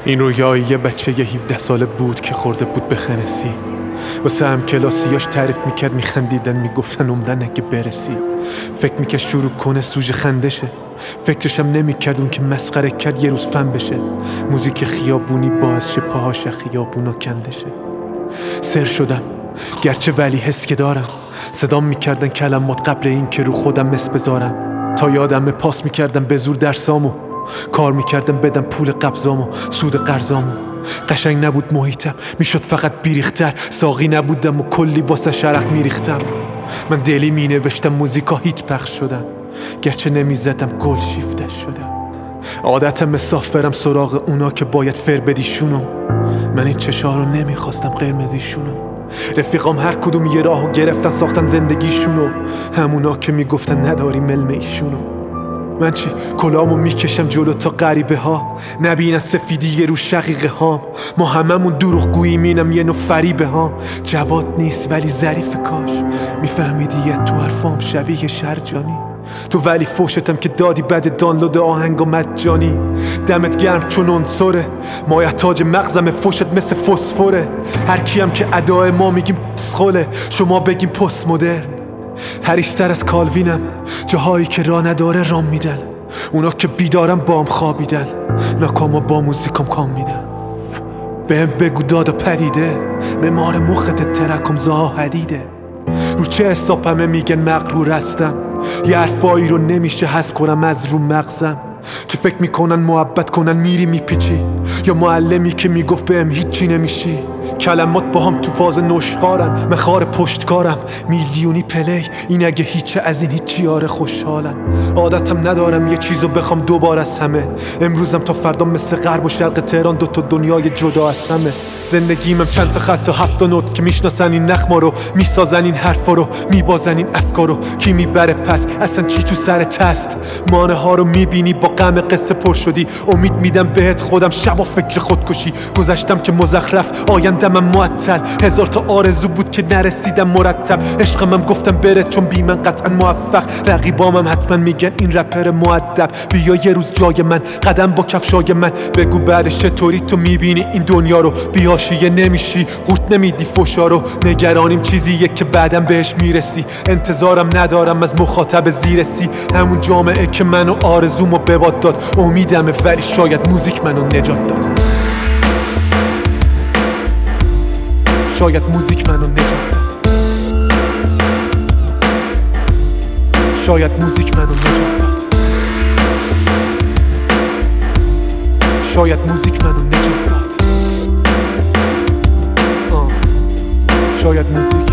این رویای یه بچه 17 ساله بود که خورده بود به خنسی. واسه هم کلاسیاش تعریف میکرد، میخندیدن میگفتن عمرن اگه برسی. فکر میکرد شروع کنه سوژه خندشه، فکرشم نمیکرد اون که مسخره کرد یه روز فن بشه. موزیک خیابونی باعث شه پاهاش خیابونا کندشه. سر شدم گرچه ولی حس که دارم، صدام میکردن کلمات قبل این که رو خودم مس بذارم. تا یادم پاس میکردم به زور درسامو، کار میکردم بدم پول قبضامو، سود قرضامو. قشنگ نبود محیطم، میشد فقط بیریختر. ساقی نبودم و کلی واسه شرق میریختم. من دلی مینوشتم موزیکا هیت پخش شدن، گرچه نمیزدم گل شیفته شدم. عادتم صاف برم سراغ اونا که باید فر بدیشونو. من این چشا رو نمیخواستم قرمزیشونو. رفیقام هر کدوم یه راهو گرفتن ساختن زندگیشونو، همونا که میگفتن نداری ملم ایشونو. من چی کلامو میکشم جلو تا غریبه ها نبینن سفیدی رو شقیقه هام. ما هممون دروغ گوییم، اینم یه نوع فریبه ها. جواد نیست ولی ظریف، کاش میفهمیدی یه تو حرفام شبیه شرجانی. تو ولی فوشتم که دادی بعد دانلود آهنگ و مجانی. دمت گرم چون عنصره، مایه تاج مغزم فوشت مثل فسفره. هر کیم که ادای ما میگیم پسخوله، شما بگیم پست مدرن. هریستر از کالوینم، جاهایی که راه نداره رام میدن. اونا که بیدارم بام خوابیدن، ناکاما با موزیکام کام میدن. بهم بگو دادا پدیده، معمار مخت ترکم زها حدیده. رو چه حسابمه میگن مغرور هستم، یه حرفایی رو نمیشه حذف کنم از رو مغزم. که فکر میکنن محبت کنن میری میپیچی، یا معلمی که میگفت بهم هیچی نمیشی. کلمات با هم تو فاز نشخارن، من خار پشتکارم میلیونی پلی. این اگه هیچه از این هیچی، آره خوشحالم. عادتم ندارم یه چیزو بخوام دوبار از همه. امروزم تا فردا مثل غرب و شرق تهران دوتا دنیای جدا از همه. زندگیمم چند تا خط و 7 نوت که میشناسن این نخما رو، میسازن این حرفا رو، میبازن این افکارو. کی میبره پس اصلا چی تو سرت هست؟ مانه ها رو میبینی با غم قصه پر شدی. امید میدم بهت خودم شب و فکر خودکشی. گذشتم که مزخرف، آیندم معطل. هزار تا آرزو بود که نرسیدم مرتب. عشقمم گفتم بره چون بی من قطعا موفق. رقیبامم حتما میگن این رپر مؤدب. بیا یه روز جای من، قدم با کفشای من. بگو بعدش چطوری تو میبینی این دنیا رو. بیاشیه نمیشی، قورت نمیدی فوشا رو. نگرانیم چیزیه که بعدم بهش میرسی. انتظارم ندارم از مخاطب زیرسی. همون جامعه که منو آرزومو به باد داد. امیدمه ولی شاید موزیک منو نجات داد. شاید موزیک منو نجات داد. شاید موزیک منو نجات داد. شاید موزیک منو نجات داد. شاید موزیک